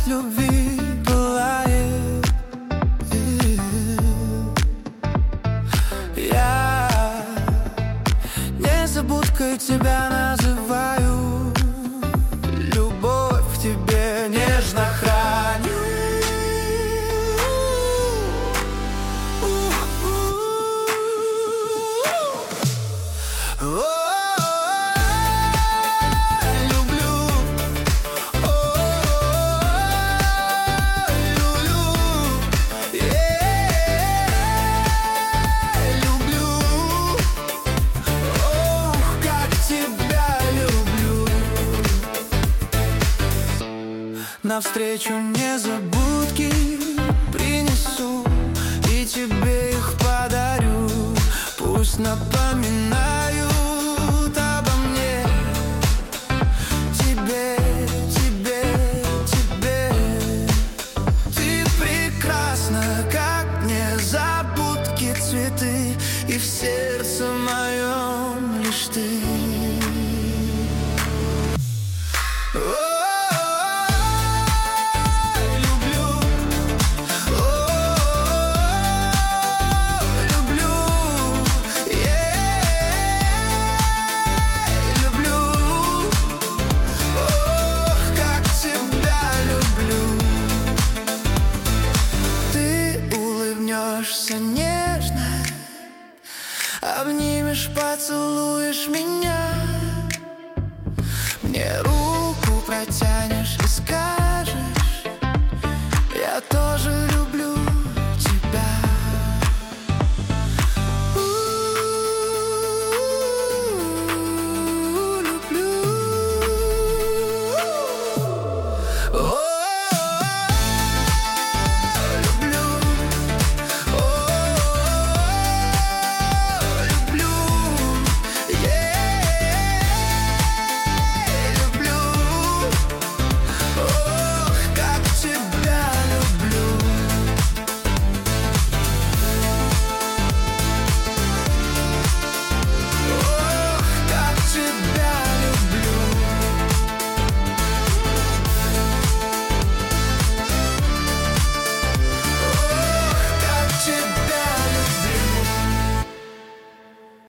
любви пылает. Я незабудкой тебя называю, любовь к тебе нежно храню. Навстречу незабудки принесу и тебе их подарю. Пусть напоминают обо мне. Тебе, тебе, тебе. Ты прекрасна, как незабудки цветы, и в сердце моем лишь ты. Нежно обнимешь, поцелуешь меня, мне руку протянешь и скажешь: